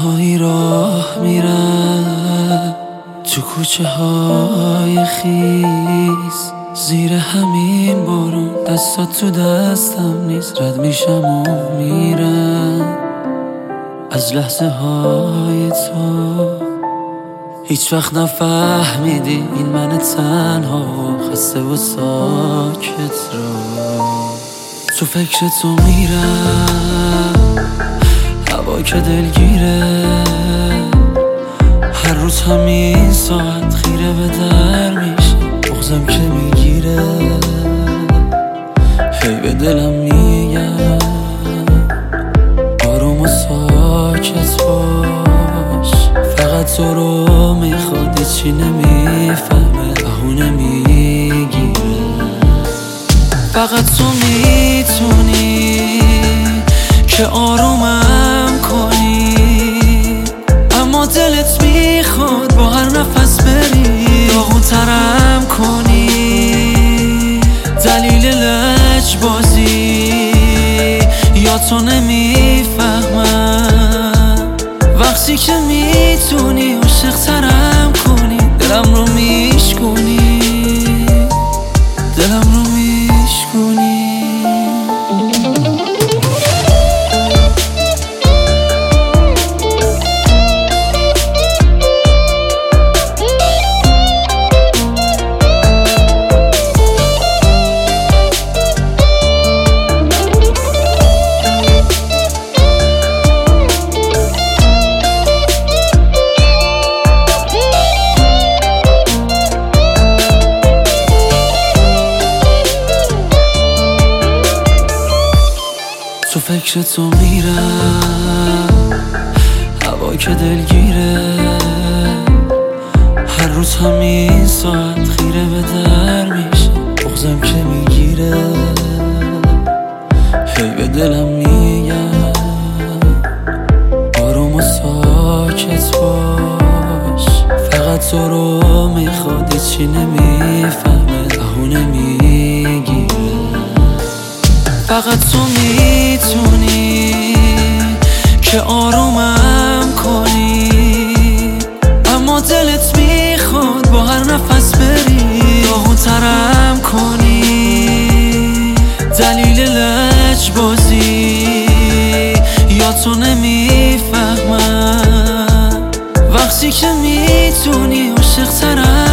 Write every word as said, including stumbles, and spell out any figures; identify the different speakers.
Speaker 1: تنهایی راه میرم تو کوچه های خیس، زیر همین بارون دستات تو دستم نیست. رد میشم و میرم از لحظه های تو. هیچ وقت نفهمیدی این من تنها و خسته و ساکت رو. تو فکر تو میرم، هوا که دلگیره، هر روز همین ساعت خیره به در میشه، بغضم که میگیره. هی به دلم میگم آروم و ساکت باش، فقط تو رو میخواد، هیچی نمیفهمه، بهونه میگیره. فقط تو میتونی که آرومم کنی، اما دلت میخواد با هر نفس بری داغون ترم کنی. دلیل لجبازی یا تو نمیفهمم، وقتی که میتونی عاشق ترم کنی، دلم رو میشکنی، دلم رو میشکنی. تو فکر تو میرم، هوا که دلگیره، هر روز همین ساعت خیره به در میشه، بغضم که میگیره. هی به دلم میگم آروم و ساکت باش، فقط تو رو میخواد، هیچی نمیفهمه، بهونه میگیره. فقط تو میتونی که آرومم کنی، اما دلت میخواد با هر نفس بری داغون ترم کنی. دلیل لجبازی یا تو نمیفهمم، وقتی که میتونی عاشق ترم